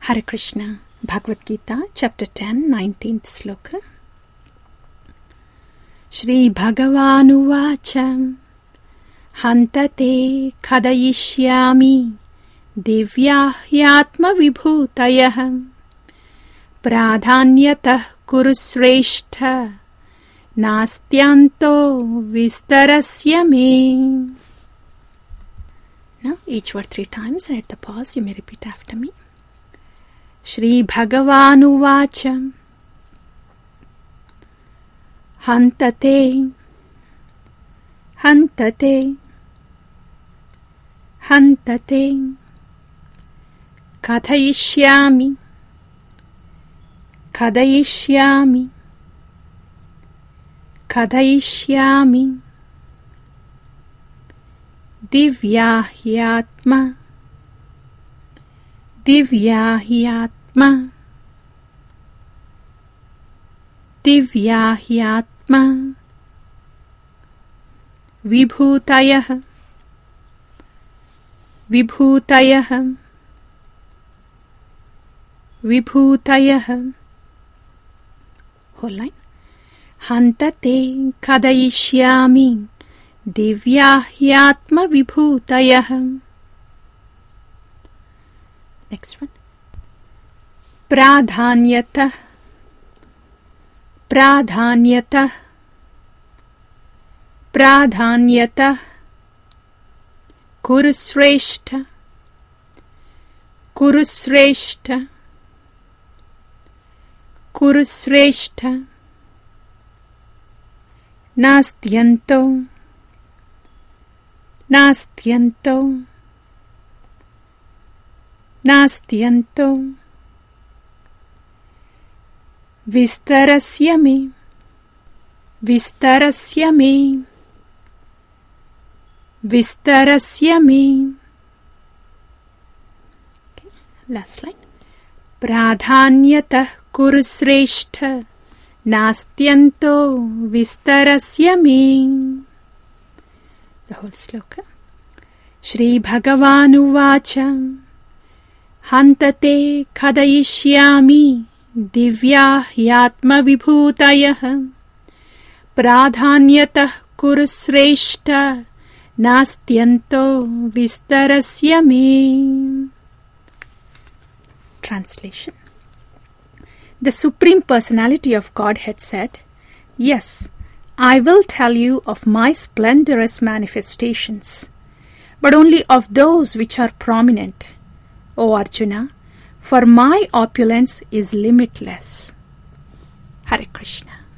Hare Krishna. Bhagavad Gita, chapter 10, 19th sloka. Shri Bhagavanuvacham Hantate Khadayishyami Divyahyatma Vibhutayah Pradhanyatah Kurusreshtha Nastyanto Vistarasya Me. Now each word 3 times, and at the pause you may repeat after me. Shri Bhagavanuvacham Hantate Hantate Hantate Kathayishyami Kadayishyami Kadayishyami Divyahyatma Divyahyatma Divyahyatma Vibhutayah Vibhutayah Vibhutayah. Whole line. Hantate Kadayishyami Divyahyatma Vibhutayah. Next one. Pradhanyatah Pradhanyatah Pradhanyatah Kurusreshta Kurusreshta Kurusreshta Nastyanto Nastyanto Nastyanto Vistarasya Me Vistarasya Me Vistarasya Me. Okay. Last line. Pradhanyatah Kurusreshtha Nastyanto Vistarasya Me. The whole sloka. Shri Bhagavanuvacham Hantate Khadayishyami Divyahyatma Vibhutayah Pradhanyatah Kurusreshta Nastyanto Vistarasya Me. Translation. The Supreme Personality of Godhead said, "Yes, I will tell you of my splendorous manifestations, but only of those which are prominent. O Arjuna, for my opulence is limitless." Hare Krishna.